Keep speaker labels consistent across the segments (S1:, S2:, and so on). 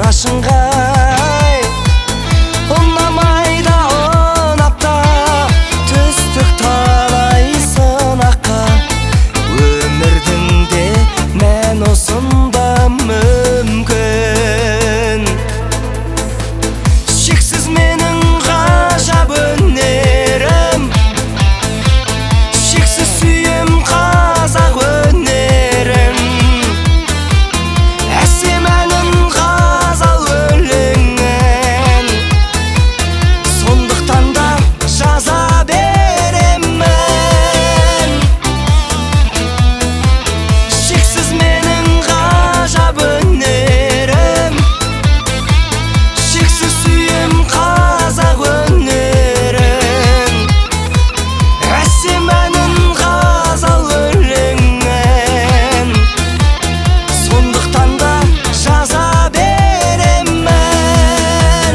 S1: ыңғай ұнамай да ұнап та түстік талай сынаққа өмірдің де мән осында мүмкін шексіз менің ғажап өнерім шексіз сүйем қазақ өнерін әсем әнін ғазал өлеңін сондықтан да жаза беремін шексіз менің ғажап өнерім шексіз сүйем қазақ өнерін әсем әнін ғазал өлеңін сондықтан да жаза беремін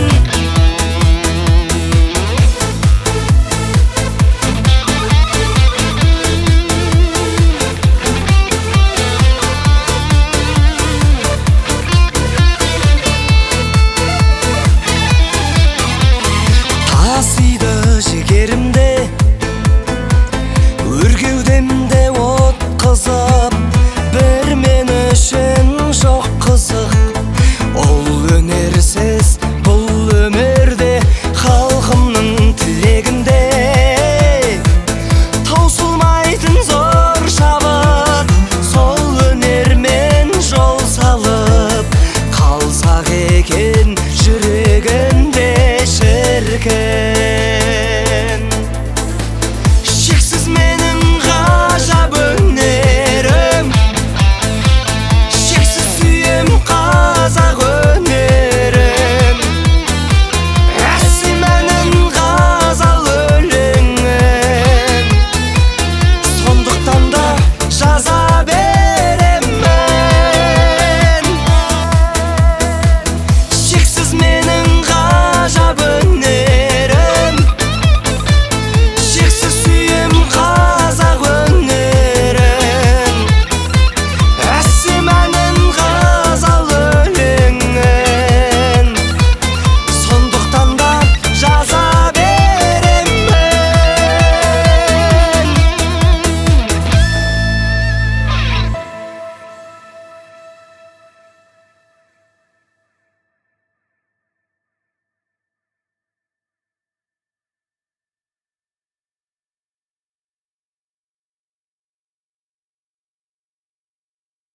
S1: тасиды жігерімде өр кеудемде от қызып бір мен үшін жоқ қызық ол өнерсіз бұл өмірде халқымның тілегінде таусылмайтын зор шабыт сол өнермен жол салып қалсақ екен